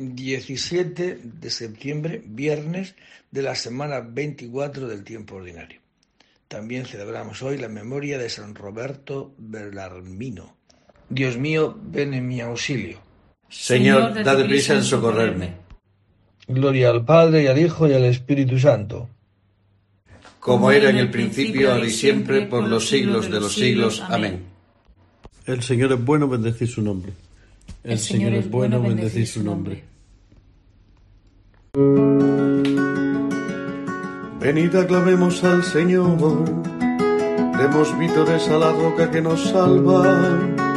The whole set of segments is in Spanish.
17 de septiembre, viernes de la semana 24 del tiempo ordinario. También celebramos hoy la memoria de San Roberto Bellarmino. Dios mío, ven en mi auxilio. Señor, dad prisa en socorrerme. Gloria al Padre, y al Hijo, y al Espíritu Santo. Como era en el principio, ahora y siempre, por los siglos de los siglos. Amén. El Señor es bueno, bendecid su nombre. El Señor es bueno, bendecid su nombre. Venid, aclamemos al Señor, demos vítores a la roca que nos salva.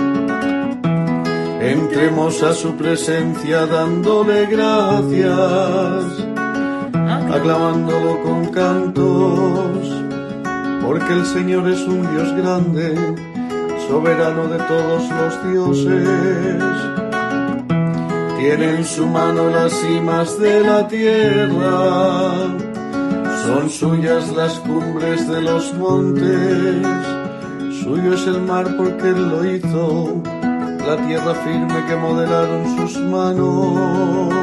Entremos a su presencia dándole gracias, aclamándolo con cantos, porque el Señor es un Dios grande, soberano de todos los dioses. Tiene en su mano las cimas de la tierra, son suyas las cumbres de los montes, suyo es el mar porque él lo hizo, la tierra firme que modelaron sus manos.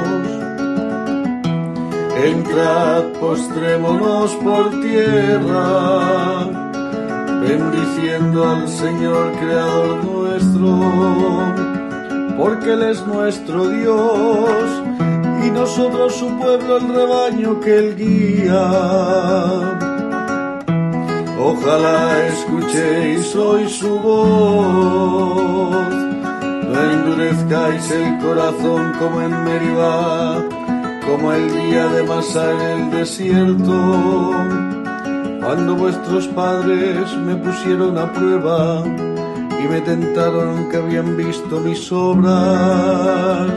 Entrad, postrémonos por tierra, bendiciendo al Señor Creador nuestro, porque Él es nuestro Dios, y nosotros su pueblo, el rebaño que Él guía. Ojalá escuchéis hoy su voz, no endurezcáis el corazón como en Meribá, como el día de Masá en el desierto, cuando vuestros padres me pusieron a prueba y me tentaron aunque habían visto mis obras.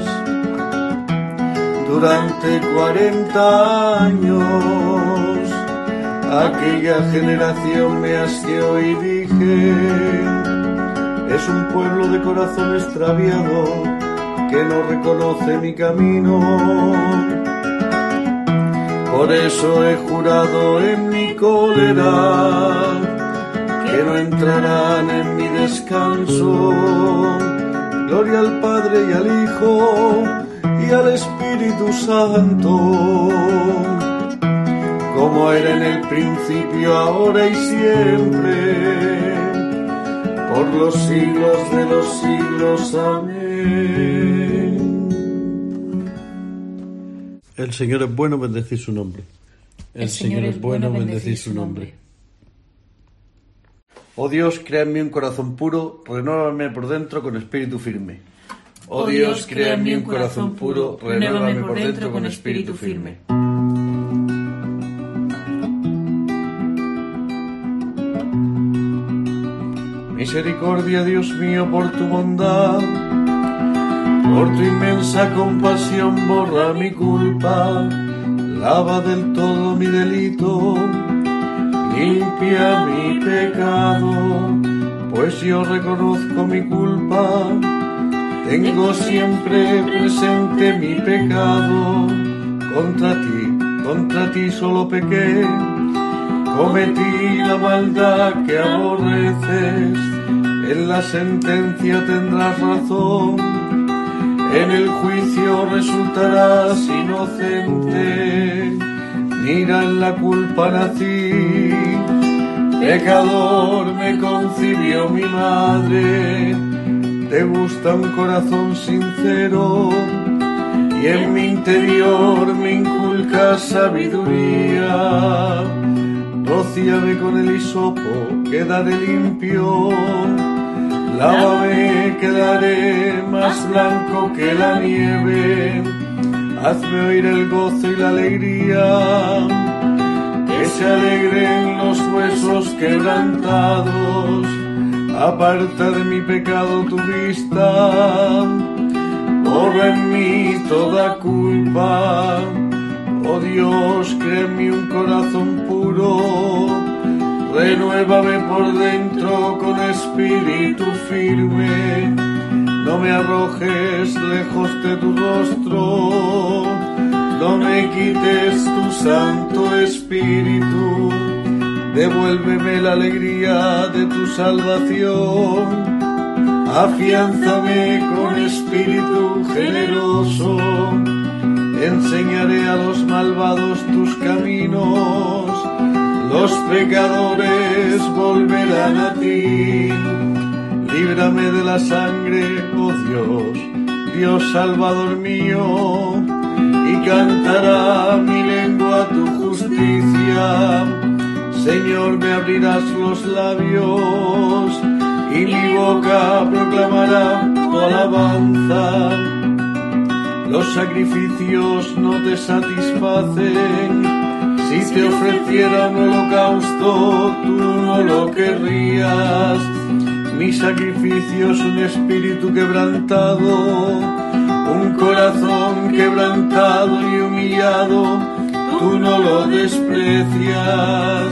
Durante 40 años aquella generación me asqueó y dije: es un pueblo de corazón extraviado que no reconoce mi camino. Por eso he jurado en mi cólera que no entrarán en mi descanso. Gloria al Padre y al Hijo y al Espíritu Santo, como era en el principio, ahora y siempre, por los siglos de los siglos. Amén. El Señor es bueno, bendecid su nombre. El Señor es bueno, bendecid su nombre. Oh Dios, crea en mí un corazón puro, renuévame por dentro con espíritu firme. Oh Dios, crea en mí un corazón puro, renuévame por dentro con espíritu firme. Misericordia, Dios mío, por tu bondad, por tu inmensa compasión, borra mi culpa, lava del todo mi delito, limpia mi pecado, pues yo reconozco mi culpa, tengo siempre presente mi pecado, contra ti solo pequé, cometí la maldad que aborreces, en la sentencia tendrás razón, en el juicio resultarás inocente, mira en la culpa nací, pecador me concibió mi madre, te gusta un corazón sincero, y en mi interior me inculcas sabiduría, rocíame con el hisopo, quedaré limpio, lávame, quedaré más blanco que la nieve, hazme oír el gozo y la alegría, que se alegren los huesos quebrantados, aparta de mi pecado tu vista, borra en mí toda culpa, oh Dios, crea en mí un corazón puro, renuévame por dentro con espíritu firme, no me arrojes lejos de tu rostro, no me quites tu santo espíritu, devuélveme la alegría de tu salvación, Afiánzame con espíritu generoso, enseñaré a los malvados tus caminos, los pecadores volverán a ti. Líbrame de la sangre, oh Dios, Dios Salvador mío, y cantará mi lengua tu justicia. Señor, me abrirás los labios, y mi boca proclamará tu alabanza. Los sacrificios no te satisfacen, si te ofreciera un holocausto, tú no lo querrías. Mi sacrificio es un espíritu quebrantado, un corazón quebrantado y humillado, tú no lo desprecias.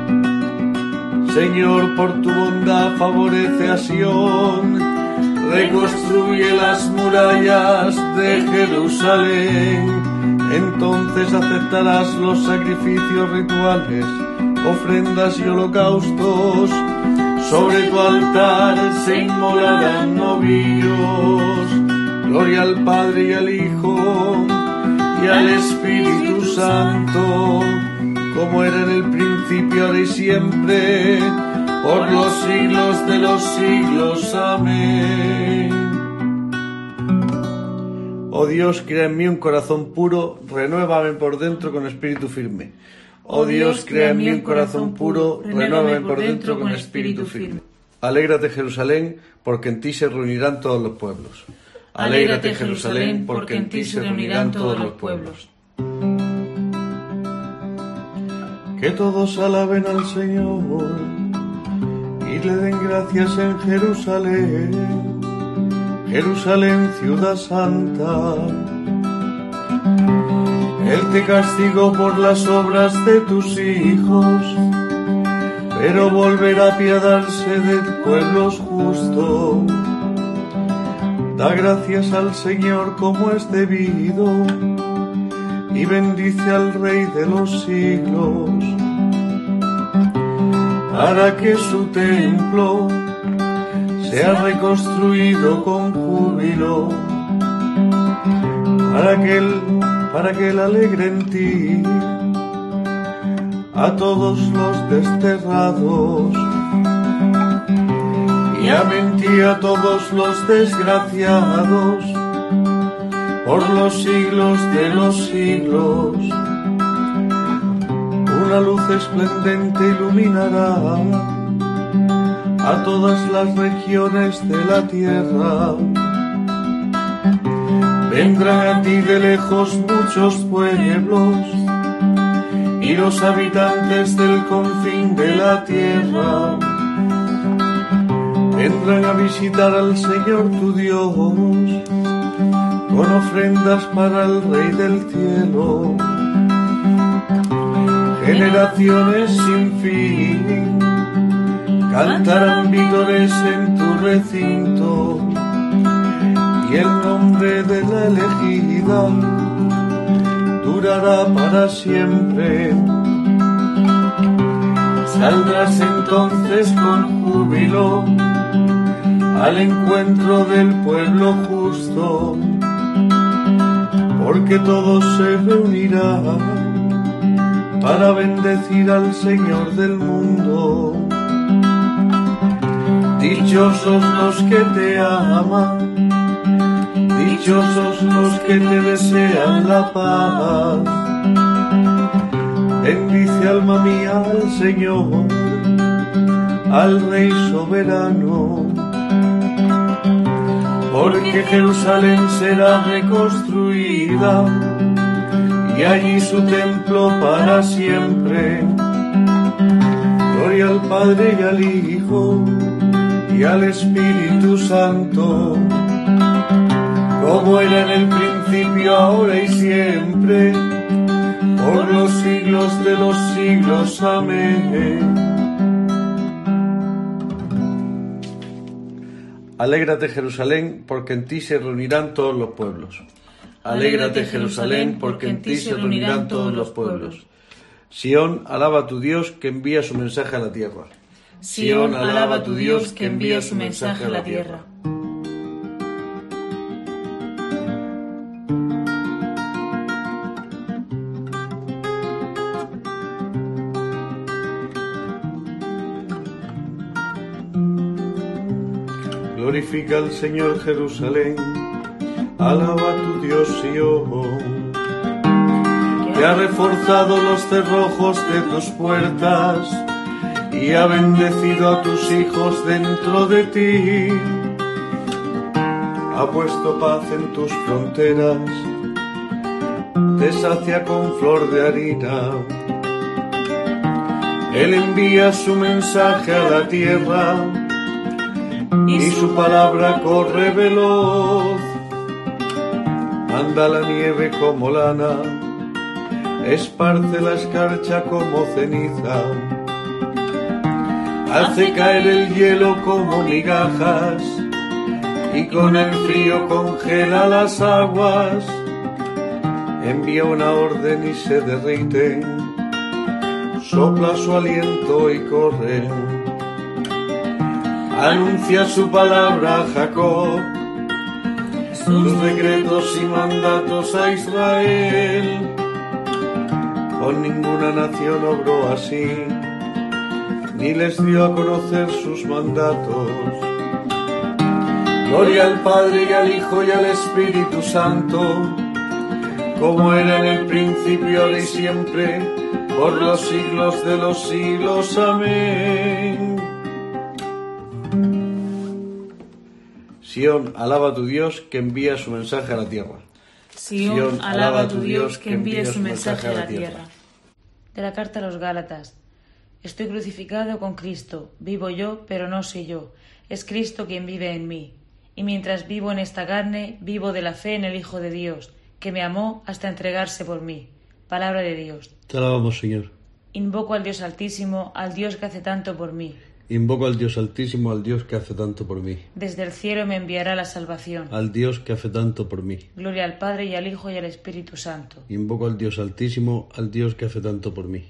Señor, por tu bondad favorece a Sión, reconstruye las murallas de Jerusalén. Entonces aceptarás los sacrificios rituales, ofrendas y holocaustos. Sobre tu altar se inmolarán novillos. Gloria al Padre y al Hijo y al Espíritu Santo, como era en el principio, ahora y siempre, por los siglos de los siglos. Amén. Oh Dios, crea en mí un corazón puro, renuévame por dentro con espíritu firme. Oh Dios, crea en mí un corazón puro, renuévame por dentro con espíritu firme. Alégrate, Jerusalén, porque en ti se reunirán todos los pueblos. Alégrate, Jerusalén, porque en ti se reunirán todos los pueblos. Que todos alaben al Señor y le den gracias en Jerusalén, Jerusalén, ciudad santa. Él te castigó por las obras de tus hijos, pero volverá a apiadarse de pueblos justos. Da gracias al Señor como es debido, y bendice al Rey de los siglos, para que su templo sea reconstruido con júbilo, para que él alegre en ti a todos los desterrados, y ame en ti a todos los desgraciados, por los siglos de los siglos. Una luz esplendente iluminará a todas las regiones de la tierra. Vendrán a ti de lejos muchos pueblos, y los habitantes del confín de la tierra vendrán a visitar al Señor tu Dios, con ofrendas para el Rey del cielo. Generaciones sin fin cantarán vítores en tu recinto, y el nombre de la elegida durará para siempre. Saldrás entonces con júbilo al encuentro del pueblo justo, porque todos se reunirán para bendecir al Señor del mundo. Dichosos los que te aman, dichosos los que te desean la paz. Bendice alma mía al Señor, al Rey soberano, porque Jerusalén será reconstruida, y allí su templo para siempre. Gloria al Padre y al Hijo y al Espíritu Santo, como era en el principio, ahora y siempre, por los siglos de los siglos. Amén. Alégrate, Jerusalén, porque en ti se reunirán todos los pueblos. Alégrate, Jerusalén, porque en ti se reunirán todos los pueblos. Sión, alaba a tu Dios, que envía su mensaje a la tierra. Sión alaba a tu Dios que envía su mensaje a la tierra. Glorifica al Señor Jerusalén, alaba a tu Dios Sión, que ha reforzado los cerrojos de tus puertas y ha bendecido a tus hijos dentro de ti. Ha puesto paz en tus fronteras, te sacia con flor de harina. Él envía su mensaje a la tierra y su palabra corre veloz. Anda la nieve como lana, esparce la escarcha como ceniza. Hace caer el hielo como migajas y con el frío congela las aguas. Envía una orden y se derriten, sopla su aliento y corren. Anuncia su palabra a Jacob, sus decretos y mandatos a Israel. Con ninguna nación obró así, ni les dio a conocer sus mandatos. Gloria al Padre y al Hijo y al Espíritu Santo, como era en el principio, ahora y siempre, por los siglos de los siglos. Amén. Sión, alaba a tu Dios que envía su mensaje a la tierra. Sión, alaba a tu Dios que envía su mensaje a la tierra. De la carta a los Gálatas. Estoy crucificado con Cristo, vivo yo, pero no soy yo, es Cristo quien vive en mí. Y mientras vivo en esta carne, vivo de la fe en el Hijo de Dios, que me amó hasta entregarse por mí. Palabra de Dios. Te alabamos, Señor. Invoco al Dios Altísimo, al Dios que hace tanto por mí. Invoco al Dios Altísimo, al Dios que hace tanto por mí. Desde el cielo me enviará la salvación. Al Dios que hace tanto por mí. Gloria al Padre y al Hijo y al Espíritu Santo. Invoco al Dios Altísimo, al Dios que hace tanto por mí.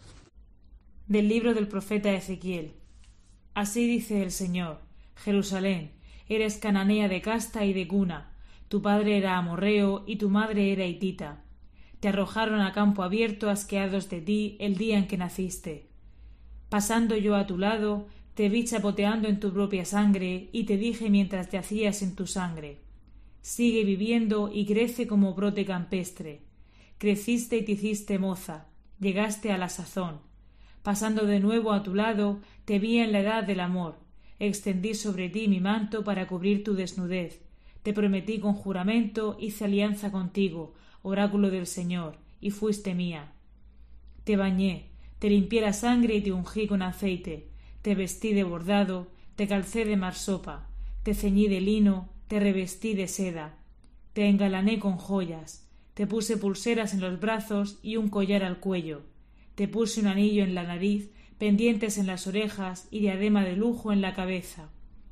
Del libro del profeta Ezequiel. Así dice el Señor: Jerusalén, eres cananea de casta y de cuna. Tu padre era amorreo y tu madre era hitita. Te arrojaron a campo abierto asqueados de ti el día en que naciste. Pasando yo a tu lado, te vi chapoteando en tu propia sangre y te dije mientras te hacías en tu sangre: sigue viviendo y crece como brote campestre. Creciste y te hiciste moza, llegaste a la sazón. Pasando de nuevo a tu lado, te vi en la edad del amor. Extendí sobre ti mi manto para cubrir tu desnudez. Te prometí con juramento, hice alianza contigo, oráculo del Señor, y fuiste mía. Te bañé, te limpié la sangre y te ungí con aceite. Te vestí de bordado, te calcé de marsopa, te ceñí de lino, te revestí de seda. Te engalané con joyas, te puse pulseras en los brazos y un collar al cuello. Te puse un anillo en la nariz, pendientes en las orejas y diadema de lujo en la cabeza.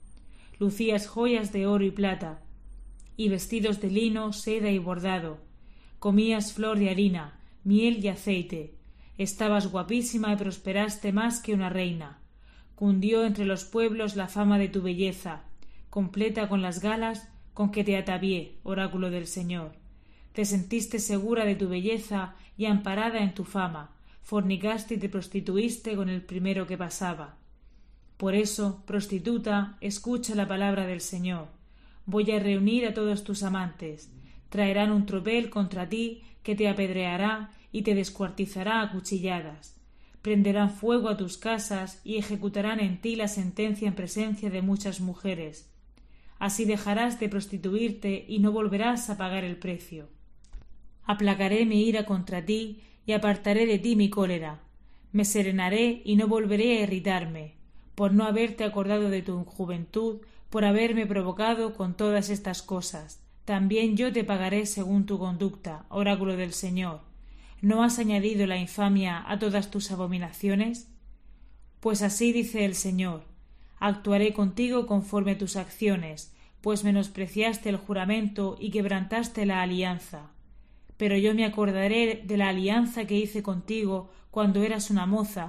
Lucías joyas de oro y plata, y vestidos de lino, seda y bordado. Comías flor de harina, miel y aceite. Estabas guapísima y prosperaste más que una reina. Cundió entre los pueblos la fama de tu belleza, completa con las galas con que te atavié, oráculo del Señor. Te sentiste segura de tu belleza y amparada en tu fama. Fornicaste y te prostituiste con el primero que pasaba. Por eso, prostituta, escucha la palabra del Señor. Voy a reunir a todos tus amantes. Traerán un tropel contra ti que te apedreará y te descuartizará a cuchilladas. Prenderán fuego a tus casas y ejecutarán en ti la sentencia en presencia de muchas mujeres. Así dejarás de prostituirte y no volverás a pagar el precio. Aplacaré mi ira contra ti y apartaré de ti mi cólera. Me serenaré y no volveré a irritarme, por no haberte acordado de tu juventud, por haberme provocado con todas estas cosas. También yo te pagaré según tu conducta, oráculo del Señor. ¿No has añadido la infamia a todas tus abominaciones? Pues así dice el Señor: actuaré contigo conforme a tus acciones, pues menospreciaste el juramento y quebrantaste la alianza. Pero yo me acordaré de la alianza que hice contigo cuando eras una moza,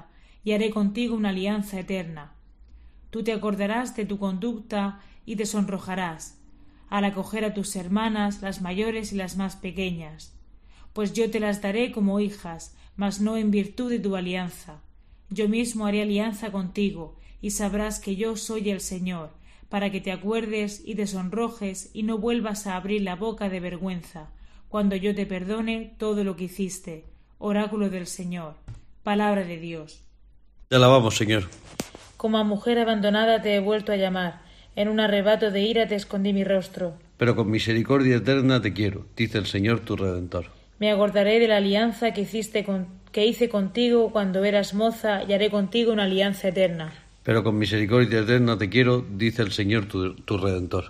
y haré contigo una alianza eterna. Tú te acordarás de tu conducta y te sonrojarás, al acoger a tus hermanas, las mayores y las más pequeñas, pues yo te las daré como hijas, mas no en virtud de tu alianza. Yo mismo haré alianza contigo, y sabrás que yo soy el Señor, para que te acuerdes y te sonrojes y no vuelvas a abrir la boca de vergüenza, cuando yo te perdone todo lo que hiciste. Oráculo del Señor. Palabra de Dios. Te alabamos, Señor. Como a mujer abandonada te he vuelto a llamar, en un arrebato de ira te escondí mi rostro. Pero con misericordia eterna te quiero, dice el Señor tu Redentor. Me acordaré de la alianza que hice contigo cuando eras moza, y haré contigo una alianza eterna. Pero con misericordia eterna te quiero, dice el Señor tu Redentor.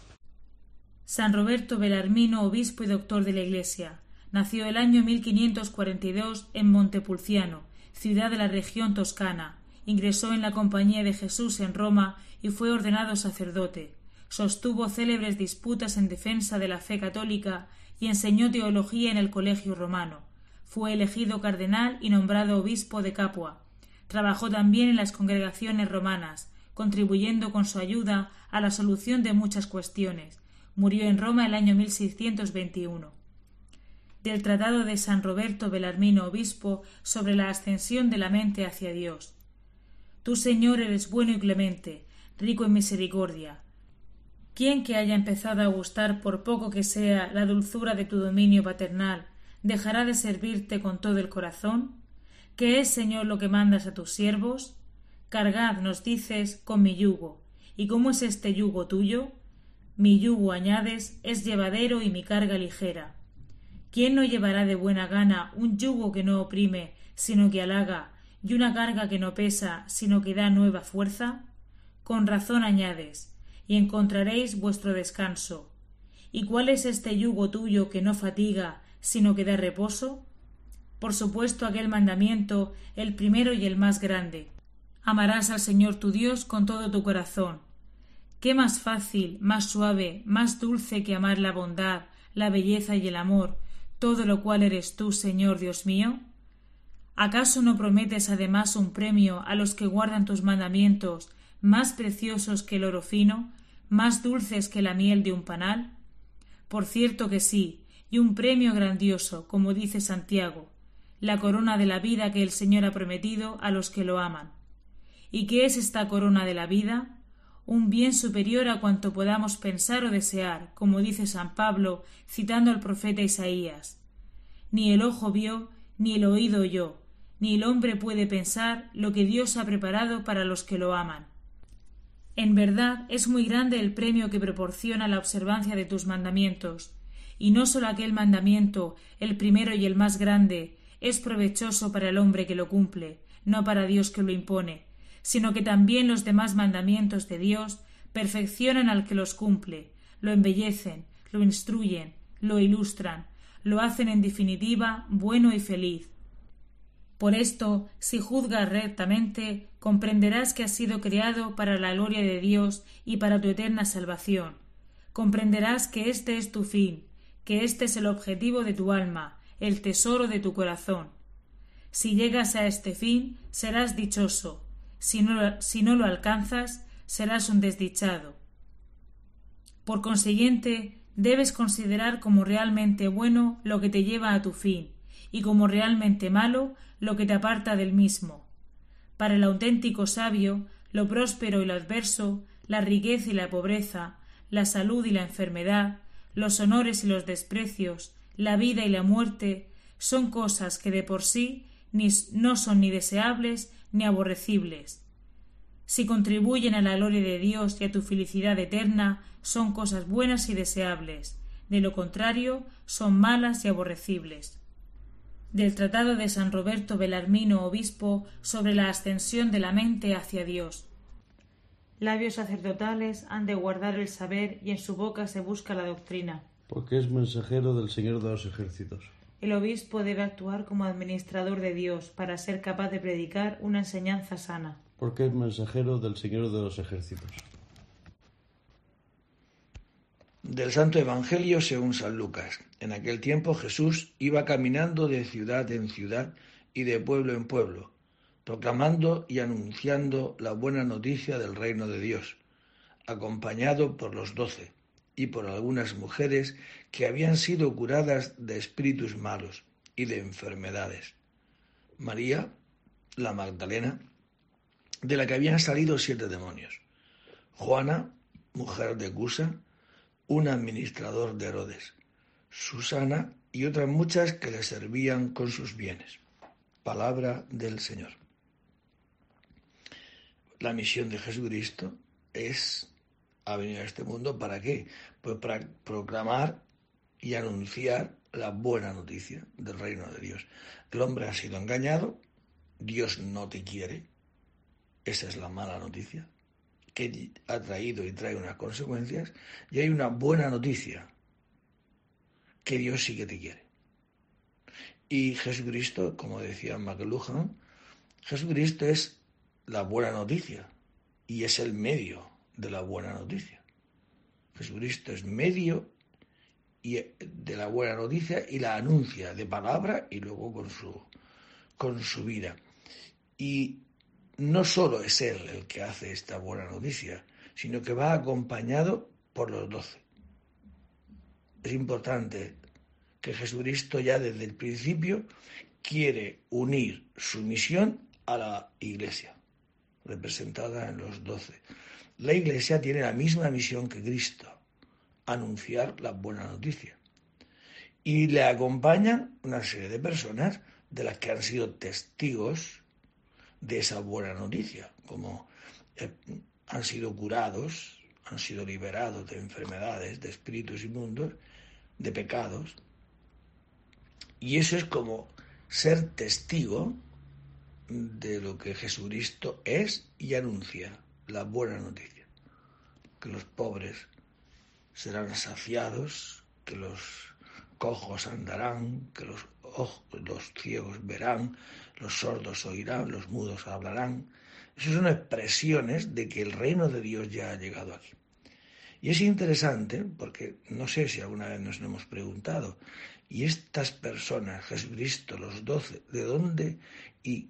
San Roberto Belarmino, obispo y doctor de la Iglesia. Nació el año 1542 en Montepulciano, ciudad de la región toscana. Ingresó en la Compañía de Jesús en Roma y fue ordenado sacerdote. Sostuvo célebres disputas en defensa de la fe católica y enseñó teología en el Colegio Romano. Fue elegido cardenal y nombrado obispo de Capua. Trabajó también en las congregaciones romanas, contribuyendo con su ayuda a la solución de muchas cuestiones. Murió en Roma el año 1621. Del Tratado de San Roberto Belarmino, obispo, sobre la ascensión de la mente hacia Dios. Tú, Señor, eres bueno y clemente, rico en misericordia. ¿Quién que haya empezado a gustar, por poco que sea, la dulzura de tu dominio paternal, dejará de servirte con todo el corazón? ¿Qué es, Señor, lo que mandas a tus siervos? Cargad, nos dices, con mi yugo. ¿Y cómo es este yugo tuyo? Mi yugo, añades, es llevadero y mi carga ligera. ¿Quién no llevará de buena gana un yugo que no oprime, sino que halaga, y una carga que no pesa, sino que da nueva fuerza? Con razón añades, y encontraréis vuestro descanso. ¿Y cuál es este yugo tuyo que no fatiga, sino que da reposo? Por supuesto, aquel mandamiento, el primero y el más grande. Amarás al Señor tu Dios con todo tu corazón. ¿Qué más fácil, más suave, más dulce que amar la bondad, la belleza y el amor, todo lo cual eres tú, Señor Dios mío? ¿Acaso no prometes además un premio a los que guardan tus mandamientos, más preciosos que el oro fino, más dulces que la miel de un panal? Por cierto que sí, y un premio grandioso, como dice Santiago, la corona de la vida que el Señor ha prometido a los que lo aman. ¿Y qué es esta corona de la vida? Un bien superior a cuanto podamos pensar o desear, como dice San Pablo, citando al profeta Isaías. Ni el ojo vio, ni el oído oyó, ni el hombre puede pensar lo que Dios ha preparado para los que lo aman. En verdad es muy grande el premio que proporciona la observancia de tus mandamientos, y no sólo aquel mandamiento, el primero y el más grande, es provechoso para el hombre que lo cumple, no para Dios que lo impone, sino que también los demás mandamientos de Dios perfeccionan al que los cumple, lo embellecen, lo instruyen, lo ilustran, lo hacen en definitiva bueno y feliz. Por esto, si juzgas rectamente, comprenderás que has sido creado para la gloria de Dios y para tu eterna salvación. Comprenderás que este es tu fin, que este es el objetivo de tu alma, el tesoro de tu corazón. Si llegas a este fin, serás dichoso. Si no lo alcanzas, serás un desdichado. Por consiguiente, debes considerar como realmente bueno lo que te lleva a tu fin, y como realmente malo lo que te aparta del mismo. Para el auténtico sabio, lo próspero y lo adverso, la riqueza y la pobreza, la salud y la enfermedad, los honores y los desprecios, la vida y la muerte, son cosas que de por sí no son ni deseables ni aborrecibles. Si contribuyen a la gloria de Dios y a tu felicidad eterna, son cosas buenas y deseables. De lo contrario, son malas y aborrecibles. Del Tratado de San Roberto Belarmino, obispo, sobre la ascensión de la mente hacia Dios. Labios sacerdotales han de guardar el saber y en su boca se busca la doctrina. Porque es mensajero del Señor de los ejércitos. El obispo debe actuar como administrador de Dios para ser capaz de predicar una enseñanza sana. Porque es mensajero del Señor de los ejércitos. Del Santo Evangelio según San Lucas. En aquel tiempo Jesús iba caminando de ciudad en ciudad y de pueblo en pueblo, proclamando y anunciando la buena noticia del reino de Dios, acompañado por los 12 y por algunas mujeres que habían sido curadas de espíritus malos y de enfermedades. María, la Magdalena, de la que habían salido 7 demonios. Juana, mujer de Cusa, un administrador de Herodes. Susana y otras muchas que le servían con sus bienes. Palabra del Señor. La misión de Jesucristo ha venido a este mundo ¿para qué? Pues para proclamar y anunciar la buena noticia del reino de Dios. El hombre ha sido engañado, Dios no te quiere, esa es la mala noticia, que ha traído y trae unas consecuencias, y hay una buena noticia, que Dios sí que te quiere. Y Jesucristo, como decía McLuhan, Jesucristo es la buena noticia y es el medio de la buena noticia. Jesucristo es medio de la buena noticia y la anuncia de palabra y luego con su vida. Y no solo es Él el que hace esta buena noticia, sino que va acompañado por los 12. Es importante que Jesucristo ya desde el principio quiere unir su misión a la Iglesia, representada en los 12. La Iglesia tiene la misma misión que Cristo, anunciar la buena noticia. Y le acompañan una serie de personas de las que han sido testigos de esa buena noticia, como han sido curados, han sido liberados de enfermedades, de espíritus inmundos, de pecados. Y eso es como ser testigo de lo que Jesucristo es y anuncia, la buena noticia. Que los pobres serán saciados, que los cojos andarán, que los ciegos verán, los sordos oirán, los mudos hablarán. Esas son expresiones de que el reino de Dios ya ha llegado aquí. Y es interesante porque no sé si alguna vez nos lo hemos preguntado, y estas personas, Jesucristo, los 12, ¿de dónde y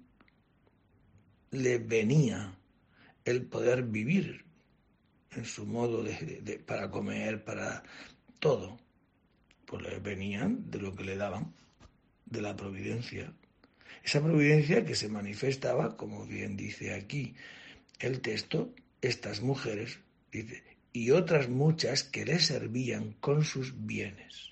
le venía el poder vivir en su modo para comer, para todo? Pues le venían de lo que le daban, de la providencia. Esa providencia que se manifestaba, como bien dice aquí el texto, estas mujeres, dice, y otras muchas que le servían con sus bienes.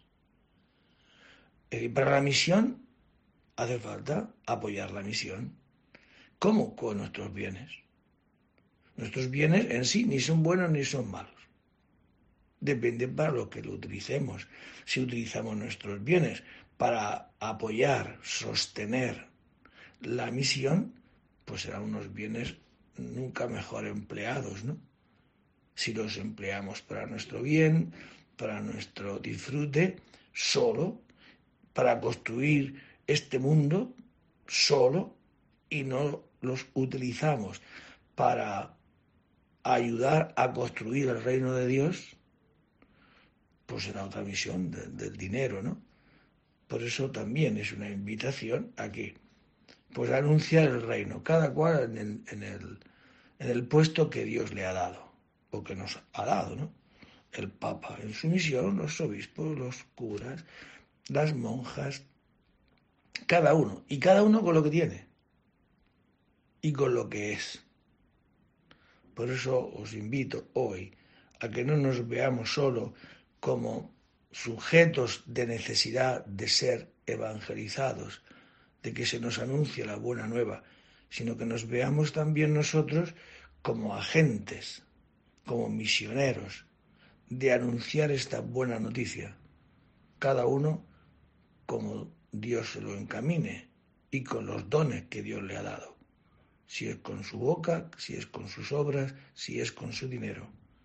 Para la misión hace falta apoyar la misión. ¿Cómo? Con nuestros bienes. Nuestros bienes en sí ni son buenos ni son malos. Depende para lo que lo utilicemos. Si utilizamos nuestros bienes para apoyar, sostener la misión, pues serán unos bienes nunca mejor empleados, ¿no? Si los empleamos para nuestro bien, para nuestro disfrute, solo, para construir este mundo, solo, y no los utilizamos para ayudar a construir el reino de Dios, pues será otra misión del dinero, ¿no? Por eso también es una invitación a que, pues, anunciar el reino, cada cual en el puesto que Dios le ha dado, o que nos ha dado, ¿no? El Papa en su misión, los obispos, los curas, las monjas, cada uno con lo que tiene y con lo que es. Por eso os invito hoy a que no nos veamos solo como sujetos de necesidad de ser evangelizados, de que se nos anuncie la buena nueva, sino que nos veamos también nosotros como agentes, como misioneros, de anunciar esta buena noticia, cada uno como Dios se lo encamine y con los dones que Dios le ha dado, si es con su boca, si es con sus obras, si es con su dinero.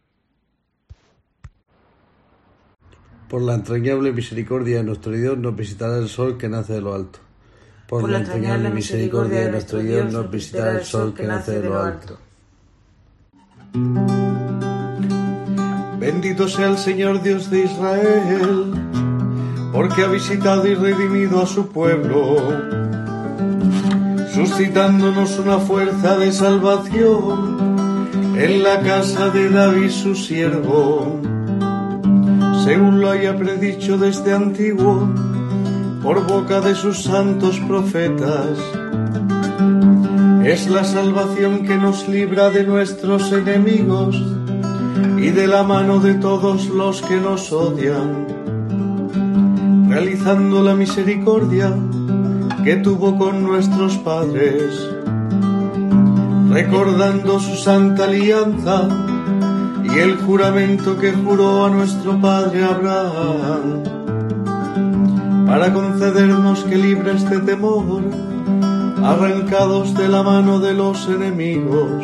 Por la entrañable misericordia de nuestro Dios nos visitará el sol que nace de lo alto. Por la entrañable misericordia de nuestro Dios nos visitará el sol que nace de lo alto. Bendito sea el Señor Dios de Israel, porque ha visitado y redimido a su pueblo. suscitándonos una fuerza de salvación en la casa de David su siervo, según lo haya predicho desde antiguo por boca de sus santos profetas. Es la salvación que nos libra de nuestros enemigos y de la mano de todos los que nos odian, realizando la misericordia que tuvo con nuestros padres, recordando su santa alianza y el juramento que juró a nuestro padre Abraham, para concedernos que libres de temor, arrancados de la mano de los enemigos,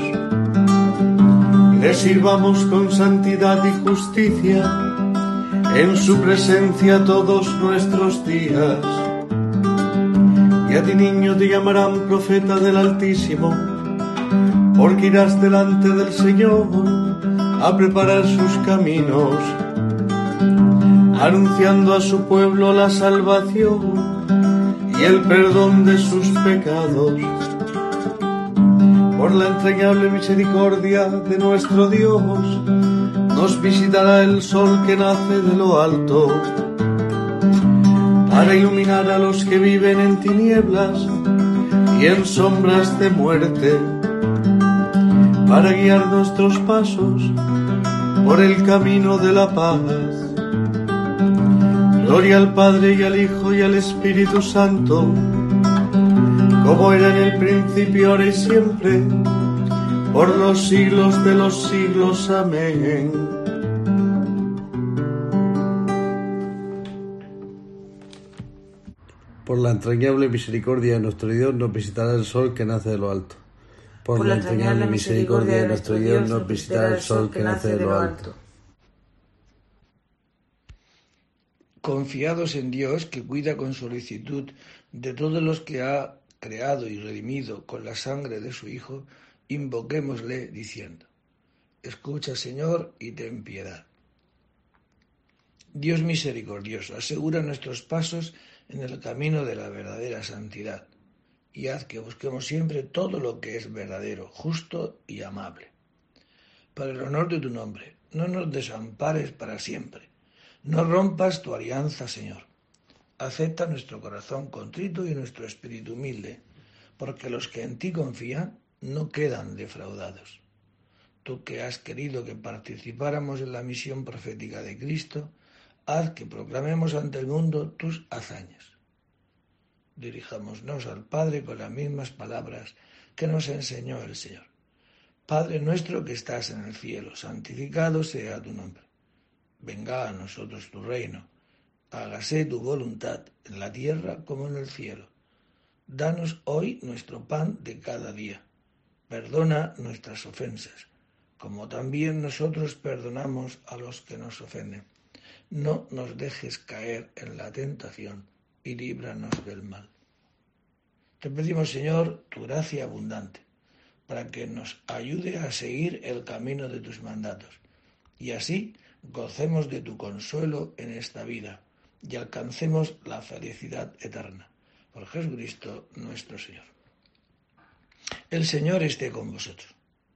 le sirvamos con santidad y justicia en su presencia todos nuestros días. Y a ti, niño, te llamarán profeta del Altísimo, porque irás delante del Señor a preparar sus caminos, anunciando a su pueblo la salvación y el perdón de sus pecados. Por la entrañable misericordia de nuestro Dios, nos visitará el sol que nace de lo alto, para iluminar a los que viven en tinieblas y en sombras de muerte, para guiar nuestros pasos por el camino de la paz. Gloria al Padre y al Hijo y al Espíritu Santo, como era en el principio, ahora y siempre, por los siglos de los siglos. Amén. Por la entrañable misericordia de nuestro Dios nos visitará el sol que nace de lo alto. Por la entrañable misericordia de nuestro Dios nos visitará el sol que nace de lo alto. Confiados en Dios, que cuida con solicitud de todos los que ha creado y redimido con la sangre de su Hijo, invoquémosle diciendo: escucha, Señor, y ten piedad. Dios misericordioso, asegura nuestros pasos en el camino de la verdadera santidad, y haz que busquemos siempre todo lo que es verdadero, justo y amable. Para el honor de tu nombre, no nos desampares para siempre. No rompas tu alianza, Señor. Acepta nuestro corazón contrito y nuestro espíritu humilde, porque los que en ti confían no quedan defraudados. Tú que has querido que participáramos en la misión profética de Cristo, haz que proclamemos ante el mundo tus hazañas. Dirijámonos al Padre con las mismas palabras que nos enseñó el Señor. Padre nuestro que estás en el cielo, santificado sea tu nombre. Venga a nosotros tu reino. Hágase tu voluntad en la tierra como en el cielo. Danos hoy nuestro pan de cada día. Perdona nuestras ofensas, como también nosotros perdonamos a los que nos ofenden. No nos dejes caer en la tentación y líbranos del mal. Te pedimos, Señor, tu gracia abundante, para que nos ayude a seguir el camino de tus mandatos, y así gocemos de tu consuelo en esta vida y alcancemos la felicidad eterna. Por Jesucristo nuestro Señor. El Señor esté con vosotros.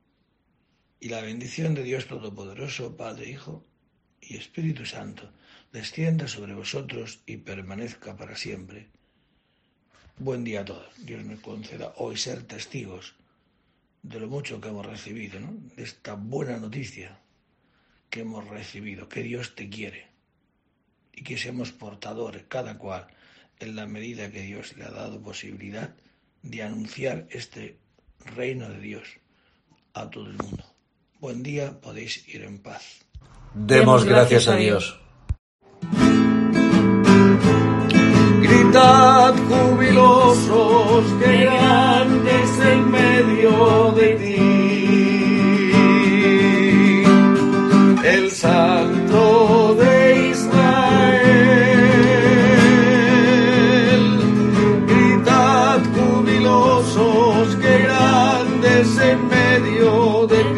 Y la bendición de Dios Todopoderoso, Padre, Hijo y Espíritu Santo, descienda sobre vosotros y permanezca para siempre. Buen día a todos. Dios me conceda hoy ser testigos de lo mucho que hemos recibido, ¿no? De esta buena noticia que hemos recibido, que Dios te quiere y que seamos portadores, cada cual, en la medida que Dios le ha dado posibilidad de anunciar este reino de Dios a todo el mundo. Buen día, podéis ir en paz. Demos gracias a Dios. Gritad jubilosos, que grande es en medio de ti el Santo de Israel. Gritad jubilosos, que grande es en medio de ti